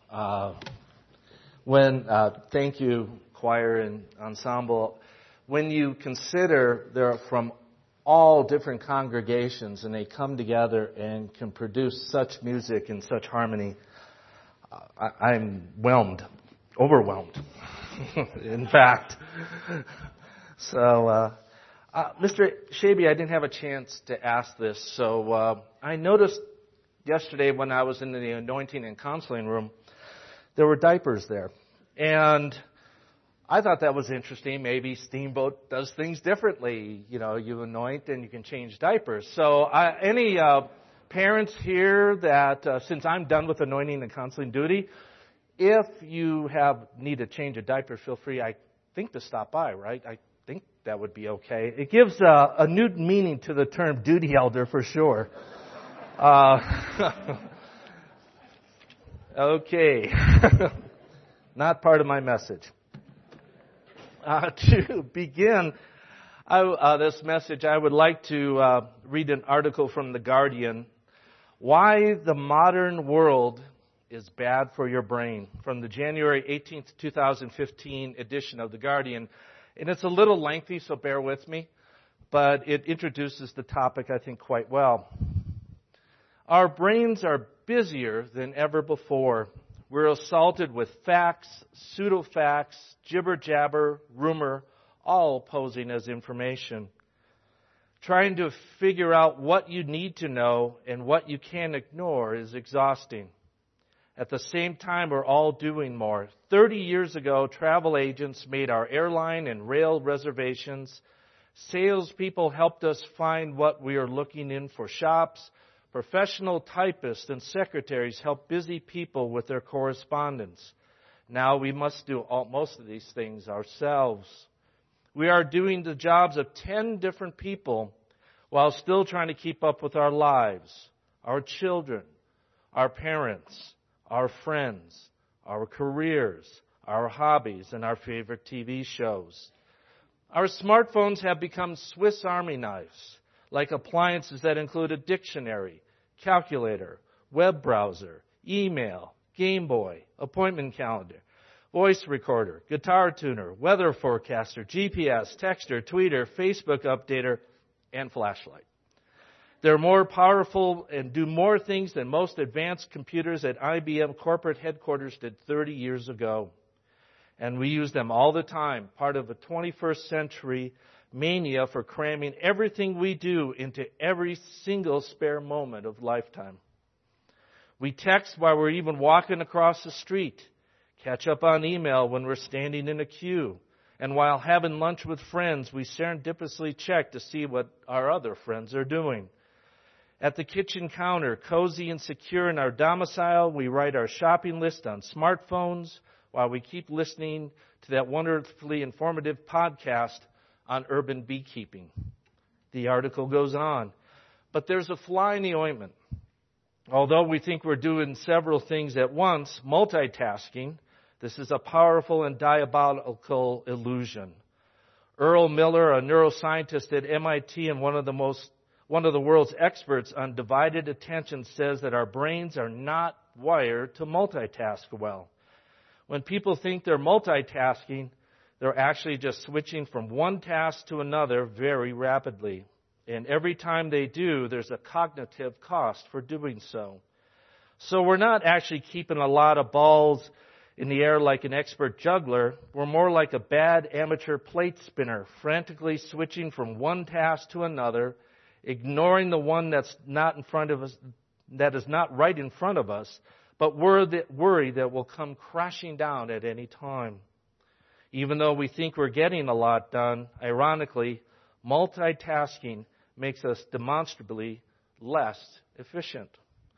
Thank you, choir and ensemble. When you consider they're from all different congregations and they come together and can produce such music and such harmony, I'm overwhelmed, in fact. So, Mr. Shaby, I didn't have a chance to ask this, so I noticed yesterday when I was in the anointing and counseling room, there were diapers there. And I thought that was interesting. Maybe Steamboat does things differently. You know, you anoint and you can change diapers. So any parents here that, since I'm done with anointing and counseling duty, if you need to change a diaper, feel free, I think, to stop by, right? I think that would be okay. It gives a new meaning to the term duty elder for sure. Okay. Not part of my message. To begin this message, I would like to read an article from The Guardian, Why the Modern World is Bad for Your Brain, from the January 18th, 2015 edition of The Guardian. And it's a little lengthy, so bear with me, but it introduces the topic, I think, quite well. Our brains are busier than ever before. We're assaulted with facts, pseudo-facts, jibber-jabber, rumor, all posing as information. Trying to figure out what you need to know and what you can ignore is exhausting. At the same time, we're all doing more. 30 years ago, travel agents made our airline and rail reservations. Salespeople helped us find what we are looking in for shops. Professional typists and secretaries help busy people with their correspondence. Now we must do most of these things ourselves. We are doing the jobs of 10 different people while still trying to keep up with our lives, our children, our parents, our friends, our careers, our hobbies, and our favorite TV shows. Our smartphones have become Swiss Army knives, like appliances that include a dictionary, calculator, web browser, email, Game Boy, appointment calendar, voice recorder, guitar tuner, weather forecaster, GPS, texter, tweeter, Facebook updater, and flashlight. They're more powerful and do more things than most advanced computers at IBM corporate headquarters did 30 years ago. And we use them all the time, part of a 21st century mania for cramming everything we do into every single spare moment of lifetime. We text while we're even walking across the street, catch up on email when we're standing in a queue, and while having lunch with friends, we serendipitously check to see what our other friends are doing. At the kitchen counter, cozy and secure in our domicile, we write our shopping list on smartphones while we keep listening to that wonderfully informative podcast on urban beekeeping. The article goes on. But there's a fly in the ointment. Although we think we're doing several things at once, multitasking, this is a powerful and diabolical illusion. Earl Miller, a neuroscientist at MIT and one of the world's experts on divided attention, says that our brains are not wired to multitask well. When people think they're multitasking, they're actually just switching from one task to another very rapidly. And every time they do, there's a cognitive cost for doing so. So we're not actually keeping a lot of balls in the air like an expert juggler. We're more like a bad amateur plate spinner, frantically switching from one task to another, ignoring the one that's not in front of us, that is not right in front of us, but worry that will come crashing down at any time. Even though we think we're getting a lot done, ironically, multitasking makes us demonstrably less efficient.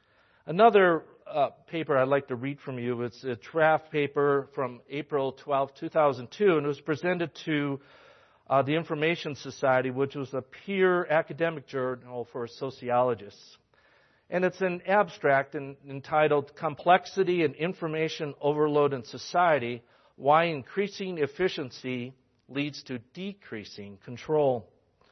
Another paper I'd like to read from you, it's a draft paper from April 12, 2002, and it was presented to the Information Society, which was a peer academic journal for sociologists. And it's an abstract entitled Complexity and Information Overload in Society, Why Increasing Efficiency Leads to Decreasing Control.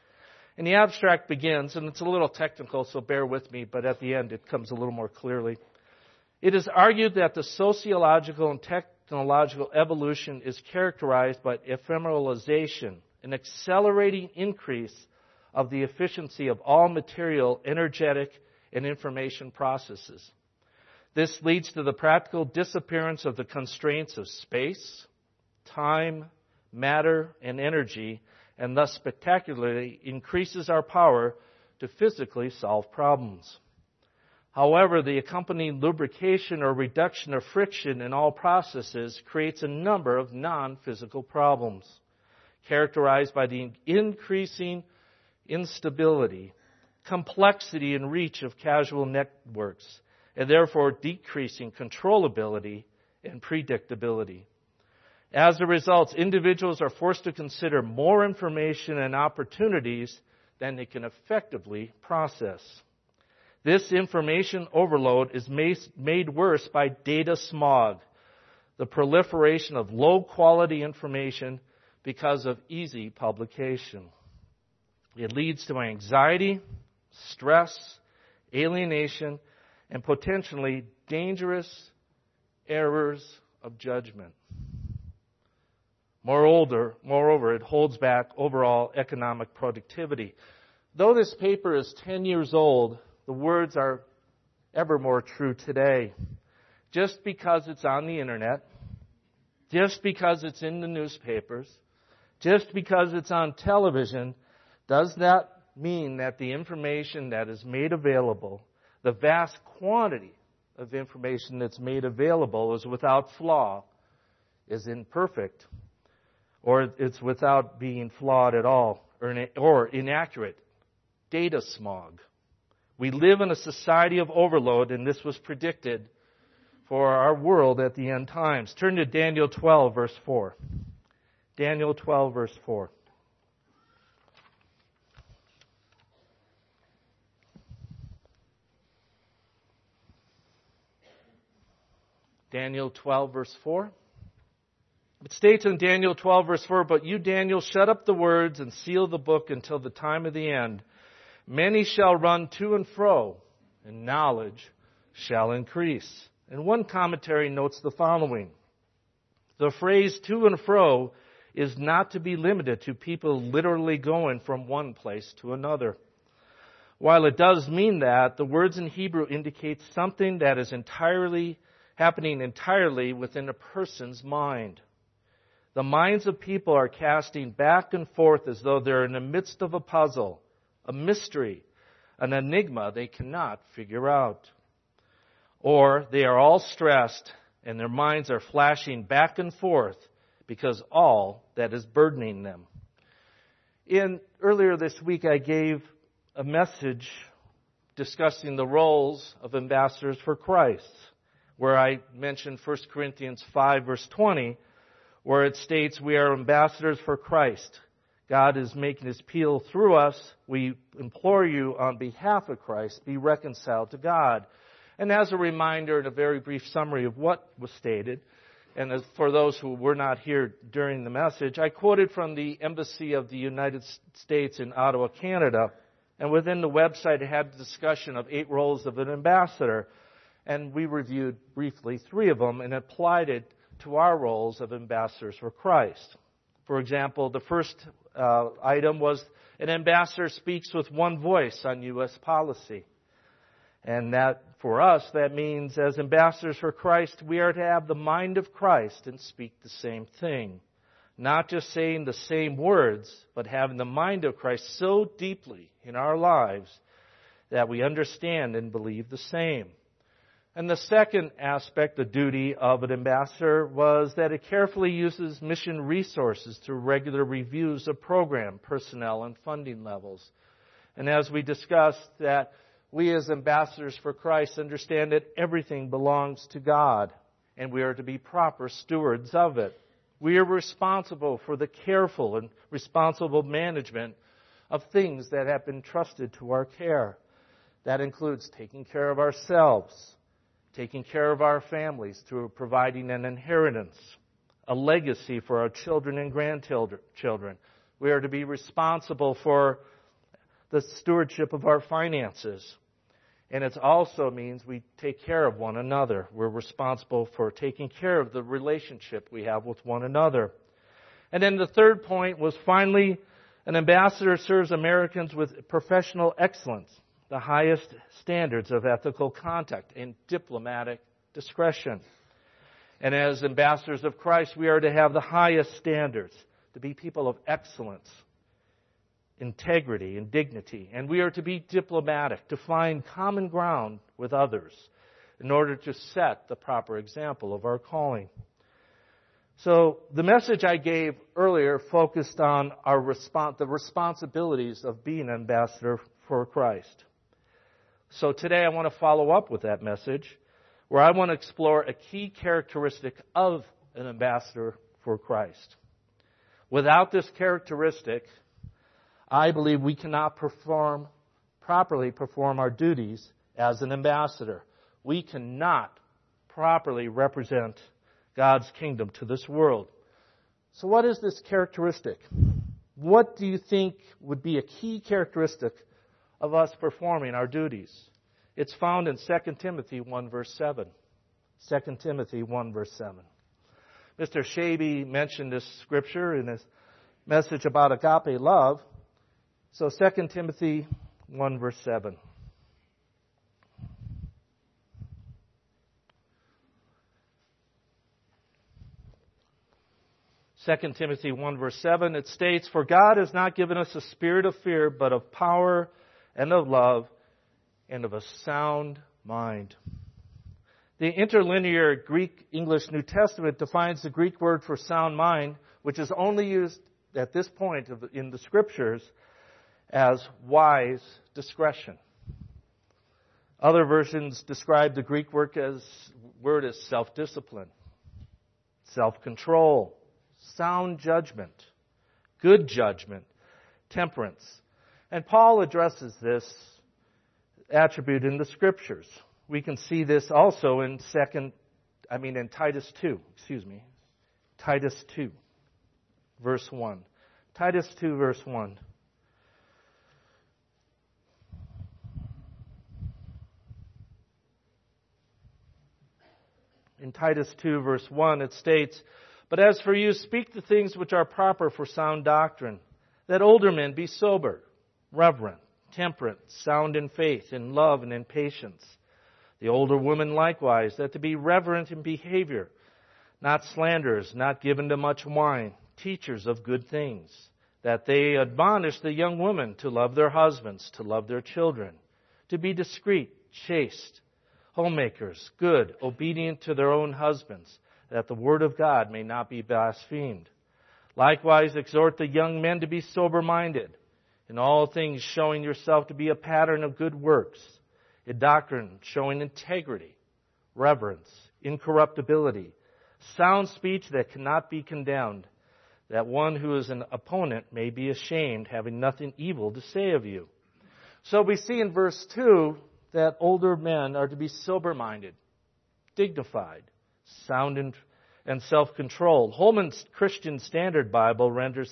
And the abstract begins, and it's a little technical, so bear with me, but at the end it comes a little more clearly. It is argued that the sociological and technological evolution is characterized by ephemeralization, an accelerating increase of the efficiency of all material, energetic, and information processes. This leads to the practical disappearance of the constraints of space, time, matter, and energy, and thus spectacularly increases our power to physically solve problems. However, the accompanying lubrication or reduction of friction in all processes creates a number of non-physical problems, characterized by the increasing instability, complexity, and reach of causal networks, and therefore decreasing controllability and predictability. As a result, individuals are forced to consider more information and opportunities than they can effectively process. This information overload is made worse by data smog, the proliferation of low-quality information because of easy publication. It leads to anxiety, stress, alienation, and potentially dangerous errors of judgment. Moreover, it holds back overall economic productivity. Though this paper is 10 years old, the words are ever more true today. Just because it's on the internet, just because it's in the newspapers, just because it's on television, does not mean that the information that is made available, the vast quantity of information that's made available, is without flaw, is imperfect, or it's without being flawed at all, or inaccurate. Data smog. We live in a society of overload, and this was predicted for our world at the end times. Turn to Daniel 12, verse 4. Daniel 12, verse 4. Daniel 12, verse 4. It states in Daniel 12, verse 4, "But you, Daniel, shut up the words and seal the book until the time of the end. Many shall run to and fro, and knowledge shall increase." And one commentary notes the following. The phrase "to and fro" is not to be limited to people literally going from one place to another. While it does mean that, the words in Hebrew indicate something that is happening entirely within a person's mind. The minds of people are casting back and forth as though they're in the midst of a puzzle, a mystery, an enigma they cannot figure out. Or they are all stressed and their minds are flashing back and forth because all that is burdening them. Earlier this week, I gave a message discussing the roles of ambassadors for Christ, where I mentioned 1 Corinthians 5, verse 20, where it states we are ambassadors for Christ. God is making His appeal through us. We implore you on behalf of Christ, be reconciled to God. And as a reminder and a very brief summary of what was stated, and as for those who were not here during the message, I quoted from the Embassy of the United States in Ottawa, Canada. And within the website, it had a discussion of 8 roles of an ambassador. And we reviewed briefly 3 of them and applied it to our roles of ambassadors for Christ. For example, the first item was an ambassador speaks with one voice on U.S. policy. And that, for us, that means as ambassadors for Christ, we are to have the mind of Christ and speak the same thing. Not just saying the same words, but having the mind of Christ so deeply in our lives that we understand and believe the same. And the second aspect, the duty of an ambassador, was that it carefully uses mission resources through regular reviews of program, personnel, and funding levels. And as we discussed, that we as ambassadors for Christ understand that everything belongs to God, and we are to be proper stewards of it. We are responsible for the careful and responsible management of things that have been trusted to our care. That includes taking care of ourselves, taking care of our families through providing an inheritance, a legacy for our children and grandchildren. We are to be responsible for the stewardship of our finances. And it also means we take care of one another. We're responsible for taking care of the relationship we have with one another. And then the third point was finally, an ambassador serves Americans with professional excellence, the highest standards of ethical conduct and diplomatic discretion. And as ambassadors of Christ, we are to have the highest standards, to be people of excellence, integrity, and dignity. And we are to be diplomatic, to find common ground with others in order to set the proper example of our calling. So the message I gave earlier focused on the responsibilities of being an ambassador for Christ. So today I want to follow up with that message, where I want to explore a key characteristic of an ambassador for Christ. Without this characteristic, I believe we cannot properly perform our duties as an ambassador. We cannot properly represent God's kingdom to this world. So what is this characteristic? What do you think would be a key characteristic of us performing our duties? It's found in 2 Timothy 1 verse 7. 2 Timothy 1 verse 7. Mr. Shaby mentioned this scripture in his message about agape love. So 2 Timothy 1 verse 7. 2 Timothy 1 verse 7, it states, "For God has not given us a spirit of fear, but of power and of love and of a sound mind." The interlinear Greek-English New Testament defines the Greek word for sound mind, which is only used at this point in the Scriptures, as wise discretion. Other versions describe the Greek word as self-discipline, self-control, sound judgment, good judgment, temperance. And Paul addresses this attribute in the Scriptures. We can see this also in Titus 2, Titus 2, verse 1. Titus 2, verse 1. In Titus 2, verse 1, it states, "But as for you, speak the things which are proper for sound doctrine, that older men be sober, reverent, temperate, sound in faith, in love, and in patience. The older women likewise, that to be reverent in behavior, not slanderers, not given to much wine, teachers of good things, that they admonish the young women to love their husbands, to love their children, to be discreet, chaste, homemakers, good, obedient to their own husbands, that the word of God may not be blasphemed. Likewise, exhort the young men to be sober-minded, in all things showing yourself to be a pattern of good works, in doctrine showing integrity, reverence, incorruptibility, sound speech that cannot be condemned, that one who is an opponent may be ashamed, having nothing evil to say of you." So we see in verse 2 that older men are to be sober-minded, dignified, sound and self-controlled. Holman's Christian Standard Bible renders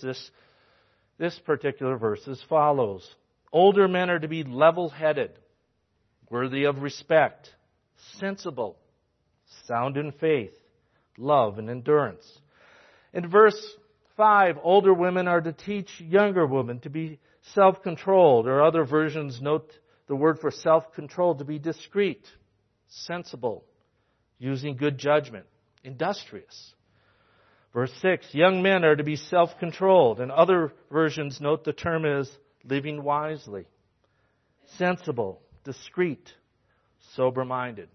this particular verse as follows. Older men are to be level-headed, worthy of respect, sensible, sound in faith, love, and endurance. In verse 5, older women are to teach younger women to be self-controlled, or other versions note the word for self-controlled to be discreet, sensible, using good judgment, industrious. Verse 6, young men are to be self-controlled, and other versions note the term as living wisely, sensible, discreet, sober-minded.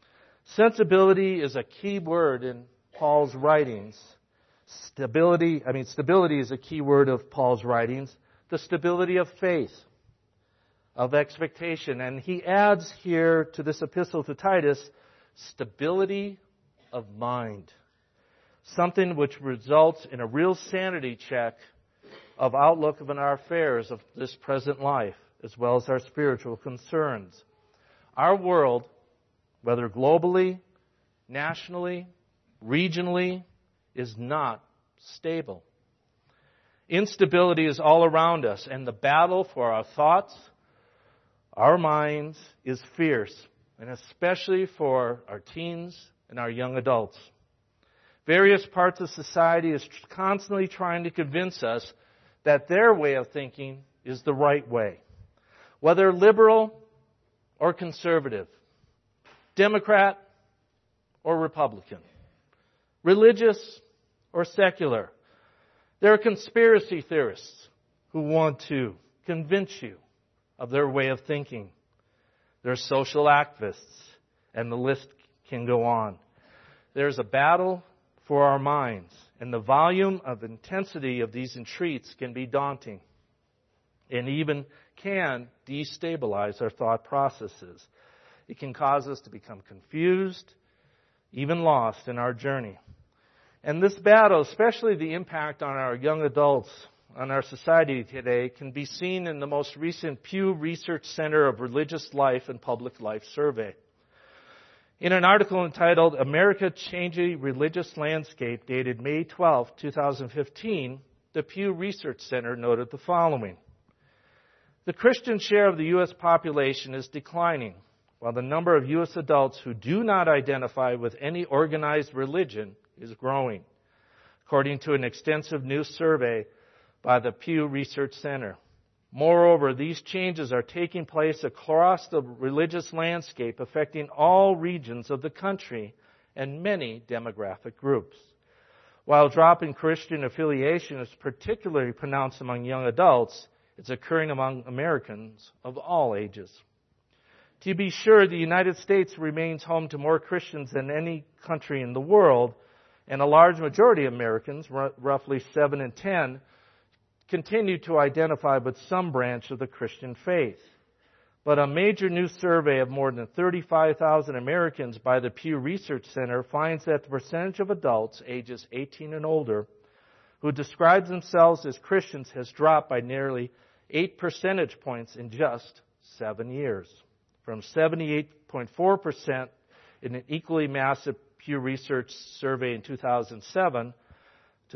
Sensibility is a key word in Paul's writings. Stability is a key word of Paul's writings. The stability of faith, of expectation. And he adds here to this epistle to Titus, stability of mind. Something which results in a real sanity check of outlook of our affairs of this present life, as well as our spiritual concerns. Our world, whether globally, nationally, regionally, is not stable. Instability is all around us, and the battle for our thoughts, our minds is fierce, and especially for our teens and our young adults. Various parts of society is constantly trying to convince us that their way of thinking is the right way. Whether liberal or conservative, Democrat or Republican, religious or secular. There are conspiracy theorists who want to convince you of their way of thinking. There are social activists, and the list can go on. There's a battle for our minds, and the volume of intensity of these entreats can be daunting and even can destabilize our thought processes. It can cause us to become confused, even lost in our journey. And this battle, especially the impact on our young adults, on our society today, can be seen in the most recent Pew Research Center of Religious Life and Public Life survey. In an article entitled America Changing Religious Landscape, dated May 12, 2015, the Pew Research Center noted the following. The Christian share of the U.S. population is declining, while the number of U.S. adults who do not identify with any organized religion is growing, according to an extensive new survey by the Pew Research Center. Moreover, these changes are taking place across the religious landscape, affecting all regions of the country and many demographic groups. While a drop in Christian affiliation is particularly pronounced among young adults, it's occurring among Americans of all ages. To be sure, the United States remains home to more Christians than any country in the world, and a large majority of Americans, roughly 7 in 10, continue to identify with some branch of the Christian faith. But a major new survey of more than 35,000 Americans by the Pew Research Center finds that the percentage of adults ages 18 and older who describe themselves as Christians has dropped by nearly 8 percentage points in just 7 years, from 78.4% in an equally massive Pew Research survey in 2007 to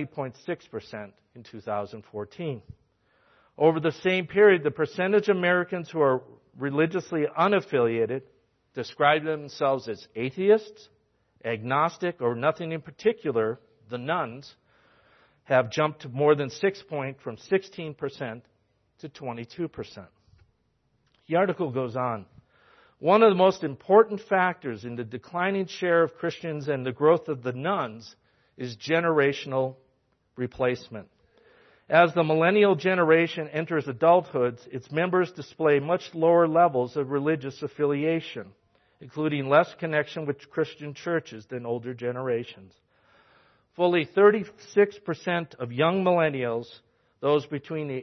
70.6% in 2014. Over the same period, the percentage of Americans who are religiously unaffiliated describe themselves as atheists, agnostic, or nothing in particular, the nones, have jumped to more than 6 points from 16% to 22%. The article goes on. One of the most important factors in the declining share of Christians and the growth of the nones is generational replacement. As the millennial generation enters adulthood, its members display much lower levels of religious affiliation, including less connection with Christian churches than older generations. Fully 36% of young millennials, those between the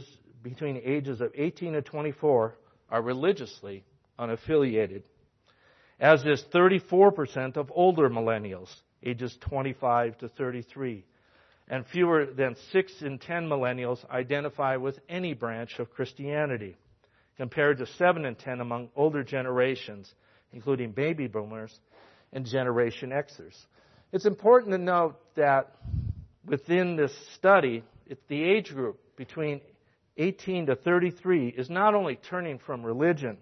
ages of 18 and 24, are religiously unaffiliated, as is 34% of older millennials, ages 25 to 33. And fewer than 6 in 10 millennials identify with any branch of Christianity, compared to 7 in 10 among older generations, including baby boomers and Generation Xers. It's important to note that within this study, the age group between 18 to 33 is not only turning from religion,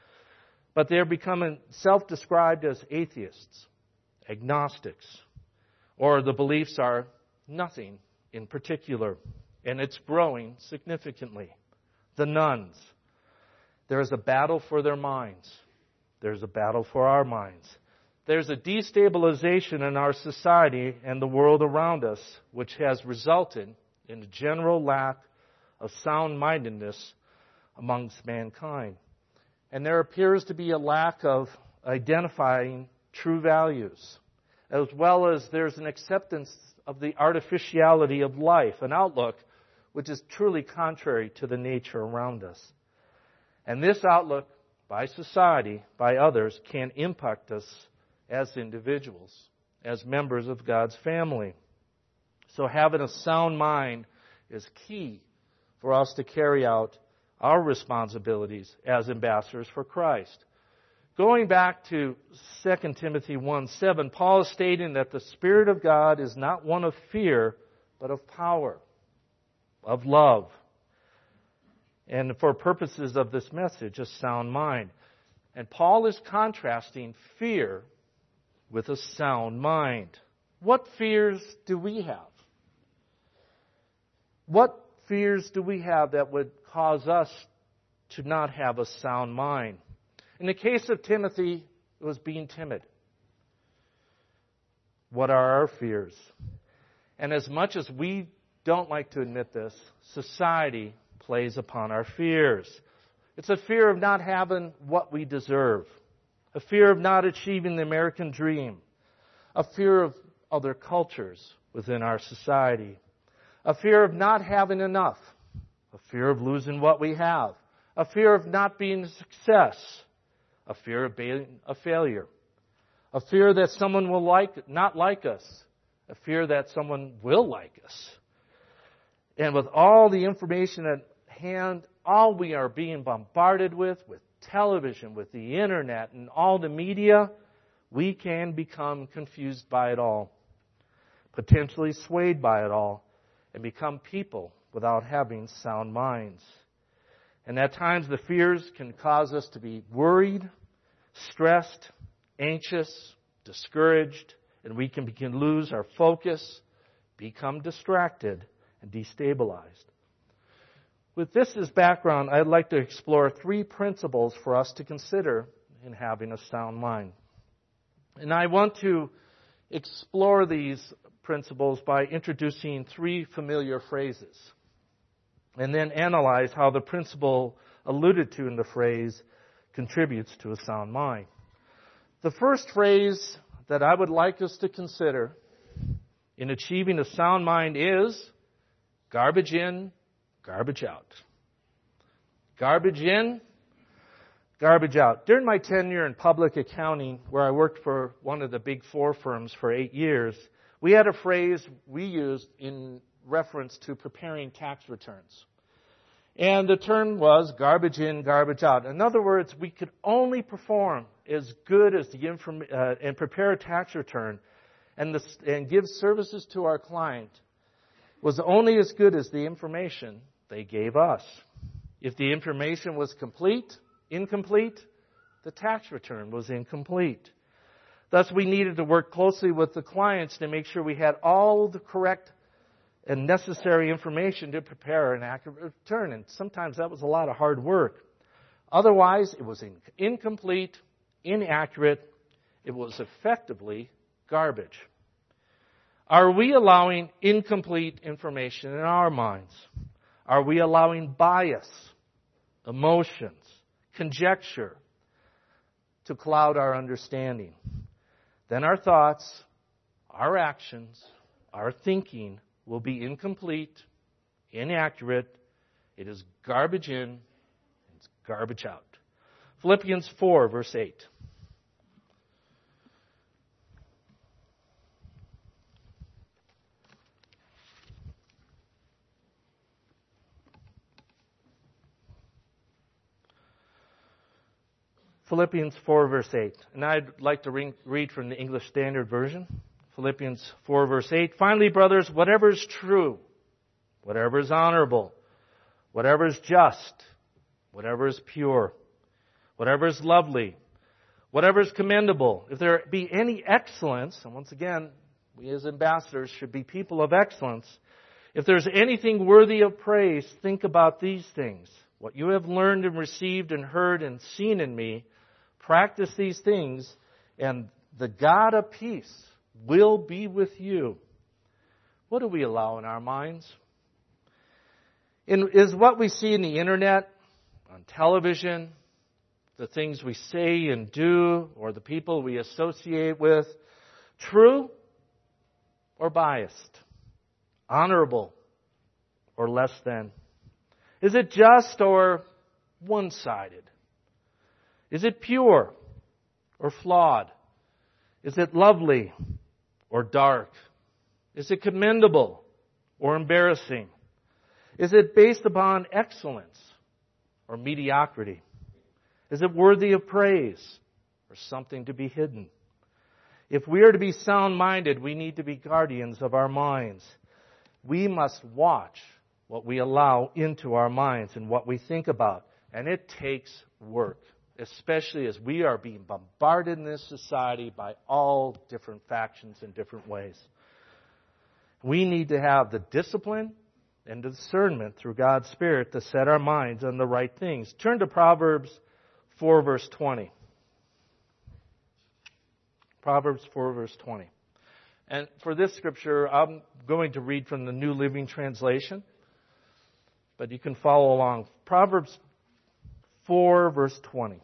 but they're becoming self-described as atheists, agnostics, or the beliefs are nothing in particular, and it's growing significantly. The nones. There is a battle for their minds. There's a battle for our minds. There's a destabilization in our society and the world around us, which has resulted in a general lack of sound-mindedness amongst mankind. And there appears to be a lack of identifying true values, as well as there's an acceptance of the artificiality of life, an outlook which is truly contrary to the nature around us. And this outlook, by society, by others, can impact us as individuals, as members of God's family. So having a sound mind is key for us to carry out our responsibilities as ambassadors for Christ. Going back to 2 Timothy 1:7, Paul is stating that the Spirit of God is not one of fear, but of power, of love, And for purposes of this message, a sound mind. And Paul is contrasting fear with a sound mind. What fears do we have? What fears do we have that would cause us to not have a sound mind? In the case of Timothy, it was being timid. What are our fears? And as much as we don't like to admit this, society plays upon our fears. It's a fear of not having what we deserve, a fear of not achieving the American dream, a fear of other cultures within our society, a fear of not having enough, a fear of losing what we have, a fear of not being a success, a fear of being a failure, a fear that someone will not like us, a fear that someone will like us. And with all the information at hand, all we are being bombarded with television, with the internet, and all the media, we can become confused by it all, potentially swayed by it all, and become people without having sound minds. And at times the fears can cause us to be worried, stressed, anxious, discouraged, and we can begin to lose our focus, become distracted, and destabilized. With this as background, I'd like to explore 3 principles for us to consider in having a sound mind. And I want to explore these principles by introducing 3 familiar phrases, and then analyze how the principle alluded to in the phrase contributes to a sound mind. The first phrase that I would like us to consider in achieving a sound mind is garbage in, garbage out. Garbage in, garbage out. During my tenure in public accounting, where I worked for one of the big 4 firms for 8 years, we had a phrase we used in reference to preparing tax returns. And the term was garbage in, garbage out. In other words, we could only perform as good as and prepare a tax return and give services to our client was only as good as the information they gave us. If the information was incomplete, the tax return was incomplete. Thus, we needed to work closely with the clients to make sure we had all the correct and necessary information to prepare an accurate return. And sometimes that was a lot of hard work. Otherwise, it was incomplete, inaccurate. It was effectively garbage. Are we allowing incomplete information in our minds? Are we allowing bias, emotions, conjecture to cloud our understanding? Then our thoughts, our actions, our thinking will be incomplete, inaccurate. It is garbage in, it's garbage out. Philippians 4, verse 8. Philippians 4, verse 8. And I'd like to read from the English Standard Version. Philippians 4, verse 8. Finally, brothers, whatever is true, whatever is honorable, whatever is just, whatever is pure, whatever is lovely, whatever is commendable, if there be any excellence, and once again, we as ambassadors should be people of excellence, if there's anything worthy of praise, think about these things. What you have learned and received and heard and seen in me, practice these things, and the God of peace will be with you. What do we allow in our minds? Is what we see in the internet, on television, the things we say and do, or the people we associate with, true or biased? Honorable or less than? Is it just or one-sided? Is it pure or flawed? Is it lovely or dark? Is it commendable or embarrassing? Is it based upon excellence or mediocrity? Is it worthy of praise or something to be hidden? If we are to be sound-minded, we need to be guardians of our minds. We must watch what we allow into our minds and what we think about. And it takes work, especially as we are being bombarded in this society by all different factions in different ways. We need to have the discipline and discernment through God's Spirit to set our minds on the right things. Turn to Proverbs 4, verse 20. Proverbs 4, verse 20. And for this scripture, I'm going to read from the New Living Translation, but you can follow along. Proverbs 4, verse 20.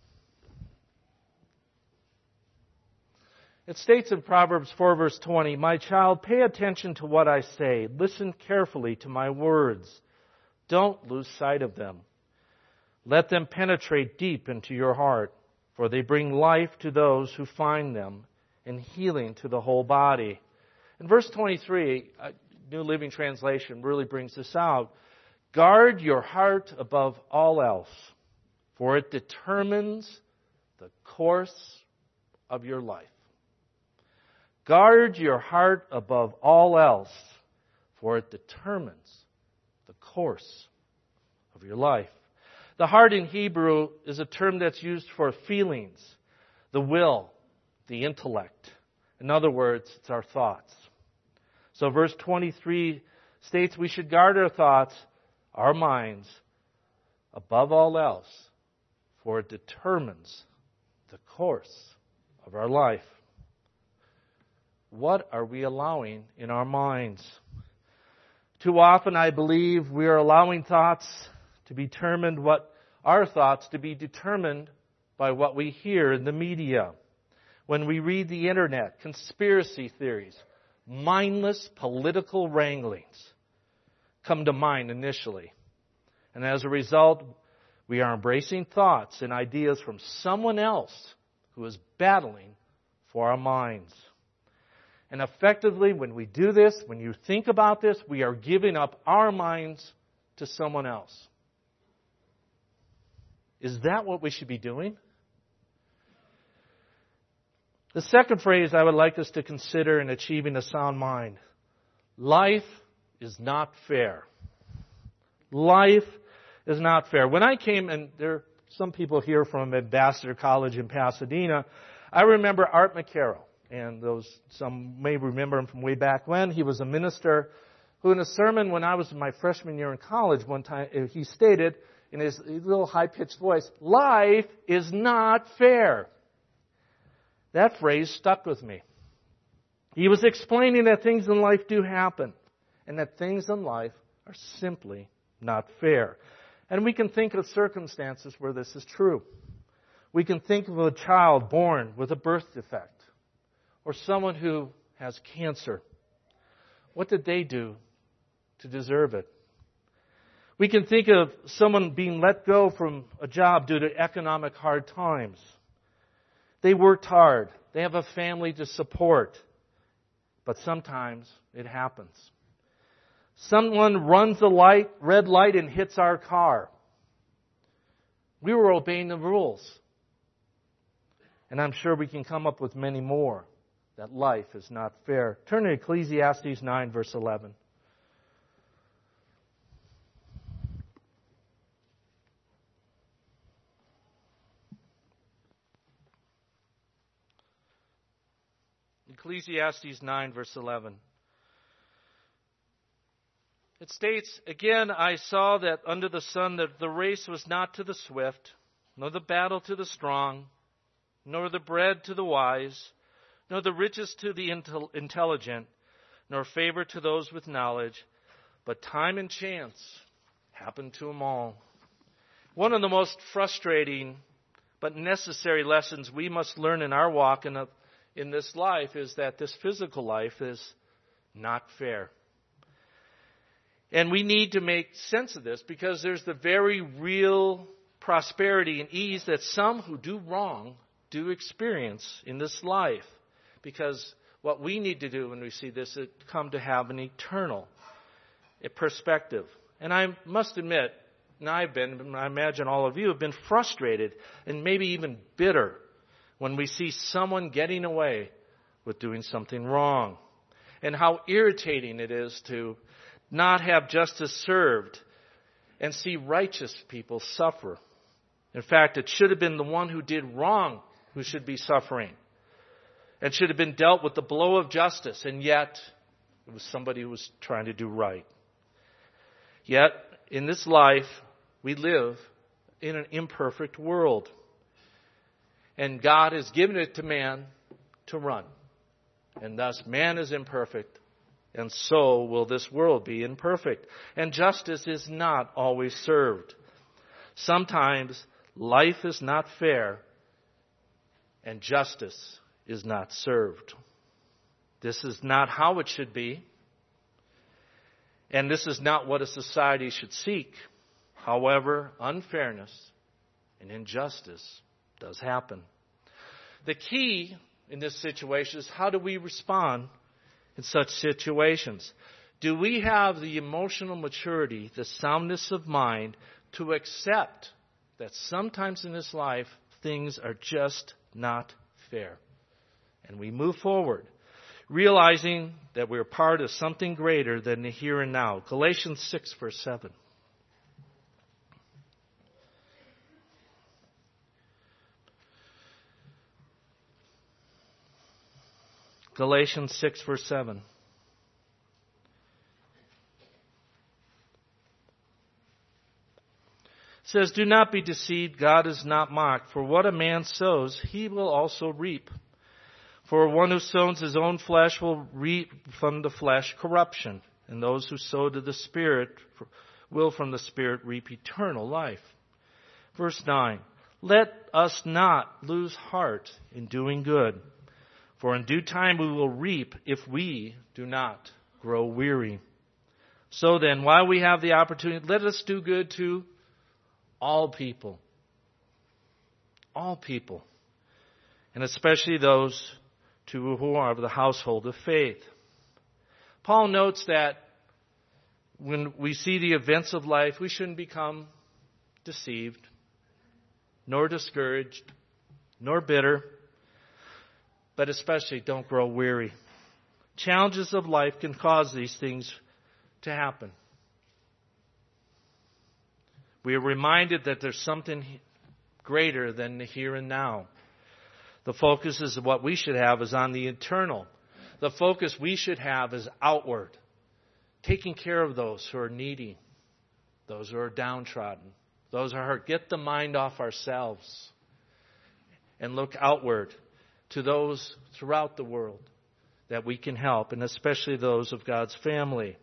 It states in Proverbs 4, verse 20, "My child, pay attention to what I say. Listen carefully to my words. Don't lose sight of them. Let them penetrate deep into your heart, for they bring life to those who find them and healing to the whole body." In verse 23, New Living Translation really brings this out. "Guard your heart above all else, for it determines the course of your life." Guard your heart above all else, for it determines the course of your life. The heart in Hebrew is a term that's used for feelings, the will, the intellect. In other words, it's our thoughts. So verse 23 states we should guard our thoughts, our minds, above all else, for it determines the course of our life. What are we allowing in our minds? Too often, I believe, we are allowing thoughts to be determined by what we hear in the media. When we read the internet, conspiracy theories, mindless political wranglings come to mind initially. And as a result, we are embracing thoughts and ideas from someone else who is battling for our minds. And effectively, when we do this, when you think about this, we are giving up our minds to someone else. Is that what we should be doing? The second phrase I would like us to consider in achieving a sound mind. Life is not fair. Life is not fair. When I came, and there are some people here from Ambassador College in Pasadena, I remember Art McCarroll. And some may remember him from way back when. He was a minister who in a sermon when I was in my freshman year in college one time, he stated in his little high-pitched voice, "Life is not fair." That phrase stuck with me. He was explaining that things in life do happen and that things in life are simply not fair. And we can think of circumstances where this is true. We can think of a child born with a birth defect, or someone who has cancer. What did they do to deserve it? We can think of someone being let go from a job due to economic hard times. They worked hard. They have a family to support. But sometimes it happens. Someone runs a red light and hits our car. We were obeying the rules. And I'm sure we can come up with many more. That life is not fair. Turn to Ecclesiastes 9, verse 11. Ecclesiastes 9, verse 11. It states, "Again I saw that under the sun that the race was not to the swift, nor the battle to the strong, nor the bread to the wise, nor the riches to the intelligent, nor favor to those with knowledge, but time and chance happened to them all." One of the most frustrating but necessary lessons we must learn in our walk in this life is that this physical life is not fair. And we need to make sense of this because there's the very real prosperity and ease that some who do wrong do experience in this life. Because what we need to do when we see this is come to have an eternal perspective. And I must admit, and I imagine all of you have been frustrated and maybe even bitter when we see someone getting away with doing something wrong. And how irritating it is to not have justice served and see righteous people suffer. In fact, it should have been the one who did wrong who should be suffering and should have been dealt with the blow of justice, and yet it was somebody who was trying to do right. Yet, in this life, we live in an imperfect world. And God has given it to man to run. And thus, man is imperfect, and so will this world be imperfect. And justice is not always served. Sometimes, life is not fair, and justice is not served. This is not how it should be. And this is not what a society should seek. However, unfairness and injustice does happen. The key in this situation is, how do we respond in such situations? Do we have the emotional maturity, the soundness of mind to accept that sometimes in this life things are just not fair? And we move forward, realizing that we're part of something greater than the here and now. Galatians 6, verse 7. Galatians 6, verse 7. It says, "Do not be deceived, God is not mocked. For what a man sows, he will also reap. For one who sows his own flesh will reap from the flesh corruption, and those who sow to the Spirit will from the Spirit reap eternal life." Verse 9, "Let us not lose heart in doing good, for in due time we will reap if we do not grow weary. So then, while we have the opportunity, let us do good to all people." All people. And especially those who are of the household of faith. Paul notes that when we see the events of life, we shouldn't become deceived, nor discouraged, nor bitter, but especially don't grow weary. Challenges of life can cause these things to happen. We are reminded that there's something greater than the here and now. The focus is what we should have is on the eternal. The focus we should have is outward, taking care of those who are needy, those who are downtrodden, those who are hurt. Get the mind off ourselves and look outward to those throughout the world that we can help, and especially those of God's family.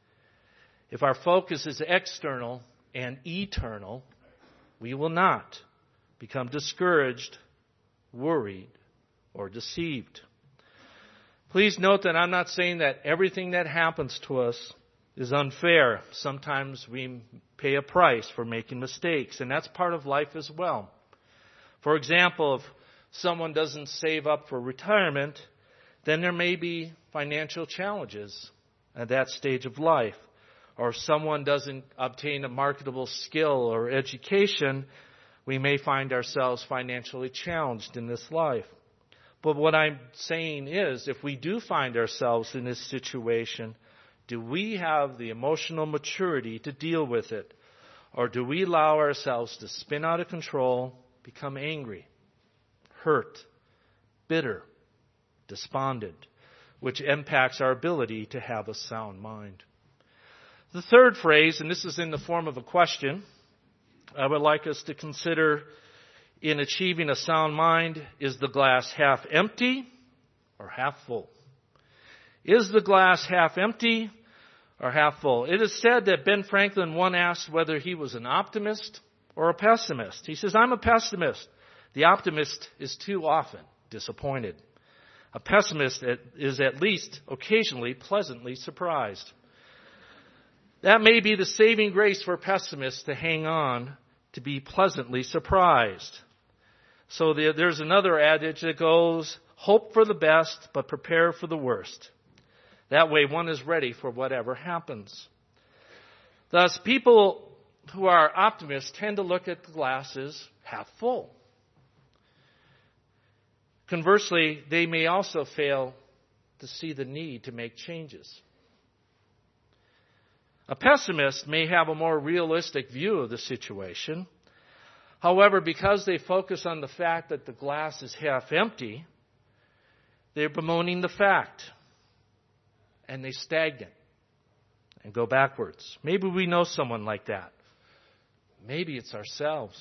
If our focus is external and eternal, we will not become discouraged, worried, or deceived. Please note that I'm not saying that everything that happens to us is unfair. Sometimes we pay a price for making mistakes, and that's part of life as well. For example, if someone doesn't save up for retirement, then there may be financial challenges at that stage of life. Or if someone doesn't obtain a marketable skill or education, we may find ourselves financially challenged in this life. But what I'm saying is, if we do find ourselves in this situation, do we have the emotional maturity to deal with it? Or do we allow ourselves to spin out of control, become angry, hurt, bitter, despondent, which impacts our ability to have a sound mind? The third phrase, and this is in the form of a question, I would like us to consider in achieving a sound mind: is the glass half empty or half full? Is the glass half empty or half full? It is said that Ben Franklin once asked whether he was an optimist or a pessimist. He says, "I'm a pessimist. The optimist is too often disappointed. A pessimist is at least occasionally pleasantly surprised." That may be the saving grace for pessimists, to hang on, to be pleasantly surprised. So there's another adage that goes, hope for the best, but prepare for the worst. That way one is ready for whatever happens. Thus, people who are optimists tend to look at the glasses half full. Conversely, they may also fail to see the need to make changes. A pessimist may have a more realistic view of the situation. However, because they focus on the fact that the glass is half empty, they're bemoaning the fact, and they stagnate and go backwards. Maybe we know someone like that. Maybe it's ourselves.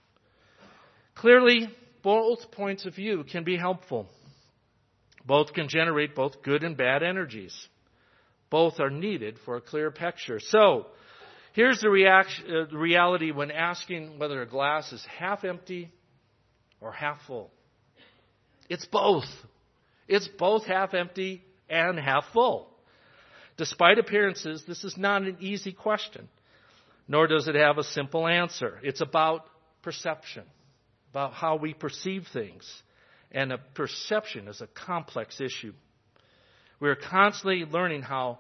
Clearly, both points of view can be helpful. Both can generate both good and bad energies. Both are needed for a clear picture. So, here's the reality when asking whether a glass is half empty or half full. It's both. It's both half empty and half full. Despite appearances, this is not an easy question, nor does it have a simple answer. It's about perception, about how we perceive things. And a perception is a complex issue. We're constantly learning how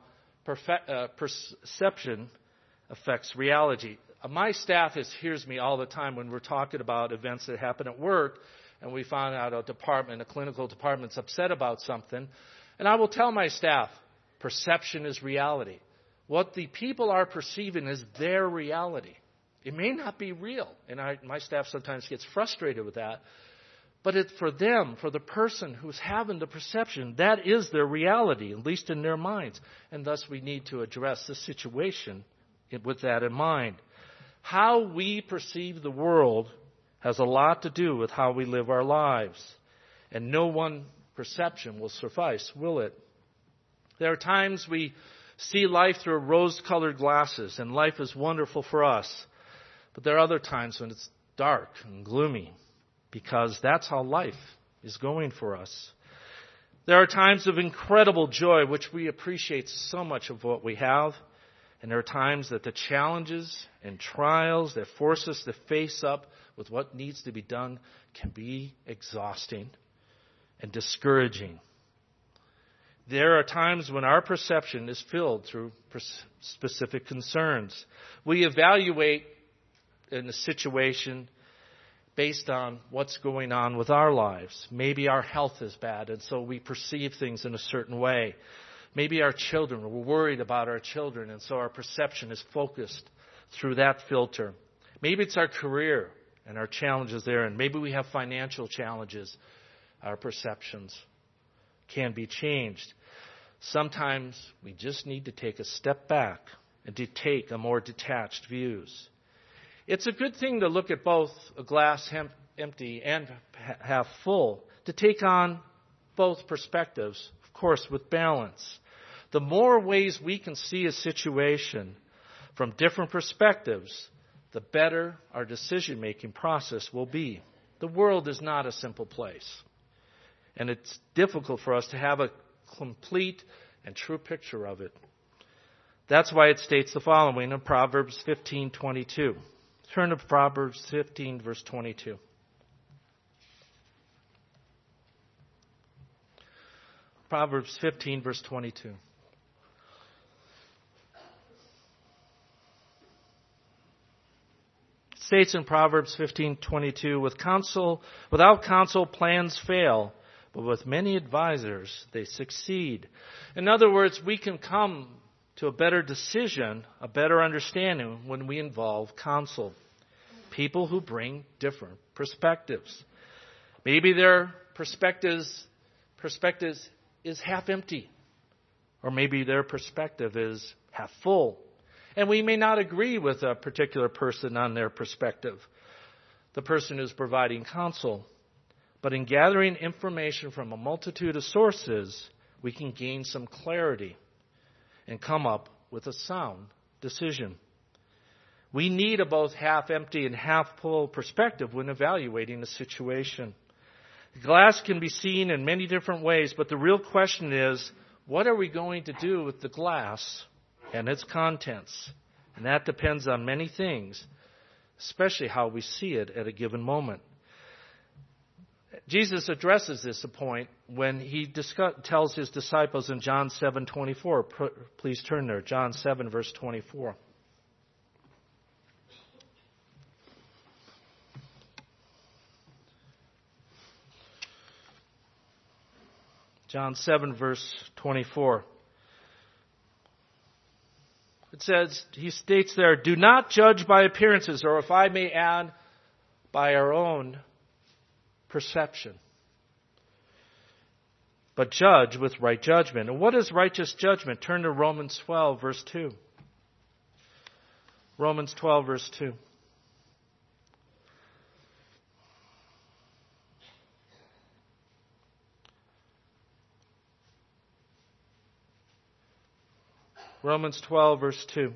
perception affects reality. My staff hears me all the time when we're talking about events that happen at work, and we find out a clinical department's upset about something. And I will tell my staff, perception is reality. What the people are perceiving is their reality. It may not be real. And my staff sometimes gets frustrated with that. But for them, for the person who's having the perception, that is their reality, at least in their minds. And thus we need to address the situation with that in mind. How we perceive the world has a lot to do with how we live our lives. And no one perception will suffice, will it? There are times we see life through rose-colored glasses, and life is wonderful for us. But there are other times when it's dark and gloomy, because that's how life is going for us. There are times of incredible joy, which we appreciate so much of what we have. And there are times that the challenges and trials that force us to face up with what needs to be done can be exhausting and discouraging. There are times when our perception is filled through specific concerns. We evaluate in a situation based on what's going on with our lives. Maybe our health is bad, and so we perceive things in a certain way. Maybe our children, we're worried about our children, and so our perception is focused through that filter. Maybe it's our career and our challenges there, and maybe we have financial challenges. Our perceptions can be changed. Sometimes we just need to take a step back and to take a more detached views. It's a good thing to look at both a glass empty and half full, to take on both perspectives, of course, with balance. The more ways we can see a situation from different perspectives, the better our decision-making process will be. The world is not a simple place, and it's difficult for us to have a complete and true picture of it. That's why it states the following in Proverbs 15:22. Turn to Proverbs 15, verse 22. Proverbs 15, verse 22. It states in Proverbs 15:22, without counsel plans fail, but with many advisors they succeed. In other words, we can come to a better decision, a better understanding when we involve counsel. People who bring different perspectives. Maybe their perspectives is half empty. Or maybe their perspective is half full. And we may not agree with a particular person on their perspective, the person who's providing counsel. But in gathering information from a multitude of sources, we can gain some clarity and come up with a sound decision. We need a both half-empty and half-full perspective when evaluating a situation. The glass can be seen in many different ways, but the real question is, what are we going to do with the glass and its contents? And that depends on many things, especially how we see it at a given moment. Jesus addresses this point when he tells his disciples in John 7:24. Please turn there. John 7, verse 24. John 7, verse 24. It says, he states there, do not judge by appearances, or if I may add, by our own perception, but judge with right judgment. And what is righteous judgment? Turn to Romans 12, verse 2. Romans 12, verse 2. Romans 12, verse 2.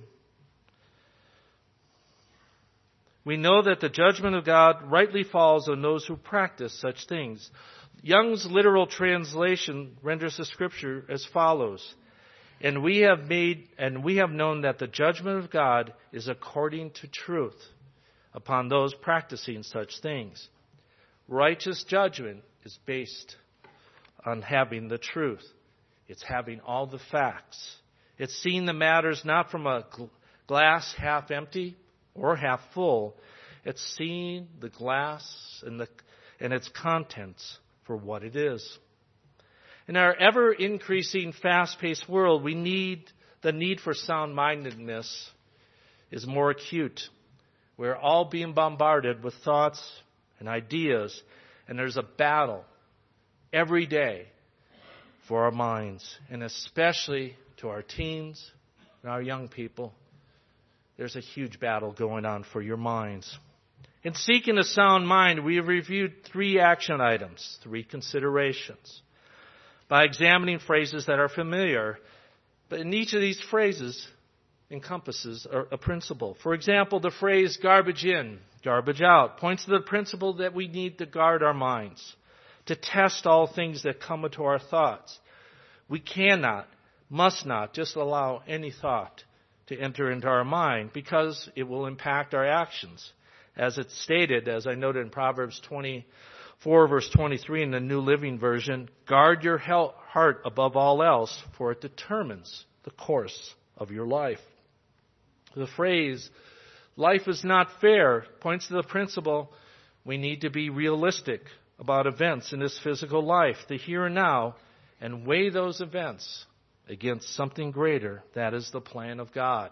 We know that the judgment of God rightly falls on those who practice such things. Young's literal translation renders the scripture as follows. And we have known that the judgment of God is according to truth upon those practicing such things. Righteous judgment is based on having the truth. It's having all the facts. It's seeing the matters not from a glass half empty or half full. It's seeing the glass and its contents for what it is. In our ever-increasing, fast-paced world, the need for sound-mindedness is more acute. We're all being bombarded with thoughts and ideas, and there's a battle every day for our minds, and especially to our teens and our young people. There's a huge battle going on for your minds. In seeking a sound mind, we have reviewed 3 action items, 3 considerations. By examining phrases that are familiar, but in each of these phrases encompasses a principle. For example, the phrase garbage in, garbage out points to the principle that we need to guard our minds, to test all things that come into our thoughts. We must not just allow any thought to enter into our mind because it will impact our actions. As it's stated, as I noted in Proverbs 24, verse 23 in the New Living Version, guard your heart above all else, for it determines the course of your life. The phrase, life is not fair, points to the principle we need to be realistic about events in this physical life, the here and now, and weigh those events against something greater. That is the plan of God.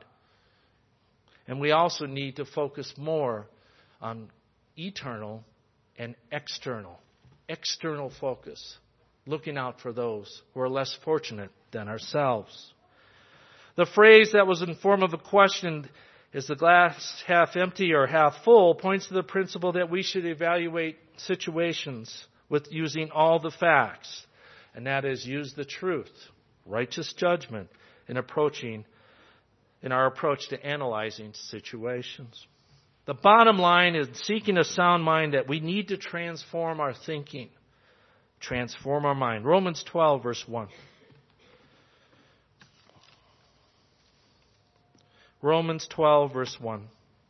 And we also need to focus more on eternal and external focus, looking out for those who are less fortunate than ourselves. The phrase that was in form of a question, is the glass half empty or half full, points to the principle that we should evaluate situations with using all the facts, and that is use the truth, righteous judgment in our approach to analyzing situations. The bottom line is seeking a sound mind that we need to transform our thinking, transform our mind. Romans 12, verse 1. Romans 12, verse 1.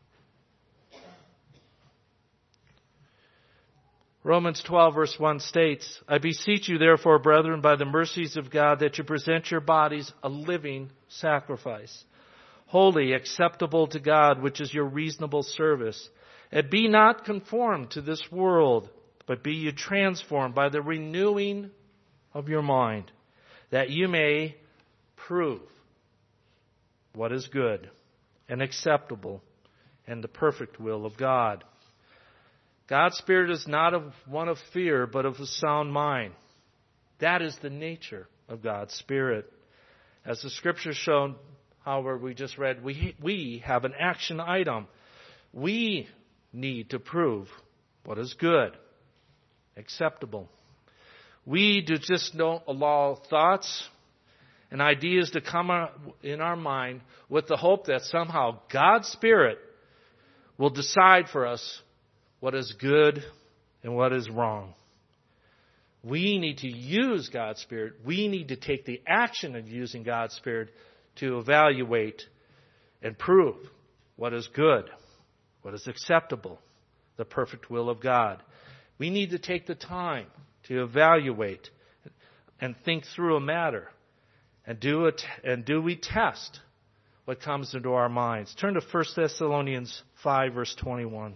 Romans 12, verse 1 states, I beseech you, therefore, brethren, by the mercies of God, that you present your bodies a living sacrifice, holy, acceptable to God, which is your reasonable service. And be not conformed to this world, but be you transformed by the renewing of your mind, that you may prove what is good and acceptable and the perfect will of God. God's Spirit is not one of fear, but of a sound mind. That is the nature of God's Spirit. As the Scriptures show, however, we just read, we have an action item. We need to prove what is good, acceptable. We just don't allow thoughts and ideas to come in our mind with the hope that somehow God's Spirit will decide for us what is good and what is wrong. We need to use God's Spirit. We need to take the action of using God's Spirit to evaluate and prove what is good, what is acceptable, the perfect will of God. We need to take the time to evaluate and think through a matter. And do we test what comes into our minds? Turn to 1 Thessalonians 5, verse 21.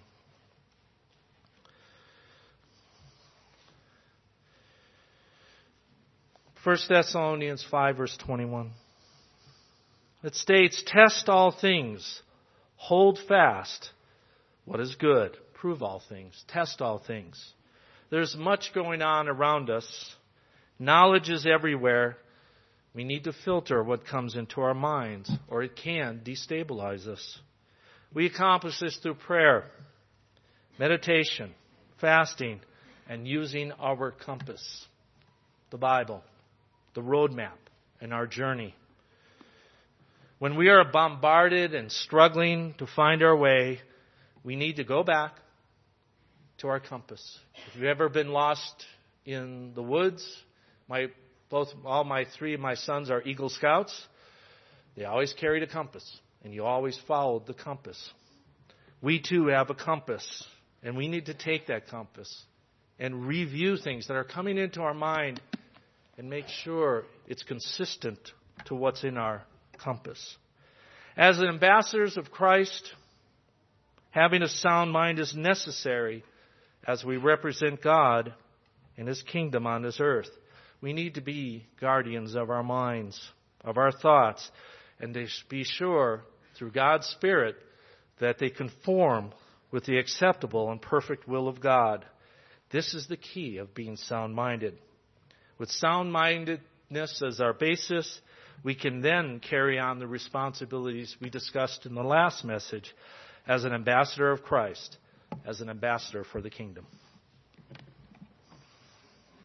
1 Thessalonians 5, verse 21. It states, test all things, hold fast what is good, prove all things, test all things. There's much going on around us. Knowledge is everywhere. We need to filter what comes into our minds, or it can destabilize us. We accomplish this through prayer, meditation, fasting, and using our compass, the Bible, the roadmap in our journey. When we are bombarded and struggling to find our way, we need to go back to our compass. If you've ever been lost in the woods, all three of my sons are Eagle Scouts. They always carried a compass, and you always followed the compass. We too have a compass, and we need to take that compass and review things that are coming into our mind and make sure it's consistent to what's in our compass. As ambassadors of Christ, having a sound mind is necessary as we represent God and His kingdom on this earth. We need to be guardians of our minds, of our thoughts, and to be sure through God's Spirit that they conform with the acceptable and perfect will of God. This is the key of being sound-minded. With sound-mindedness as our basis, we can then carry on the responsibilities we discussed in the last message as an ambassador of Christ, as an ambassador for the kingdom.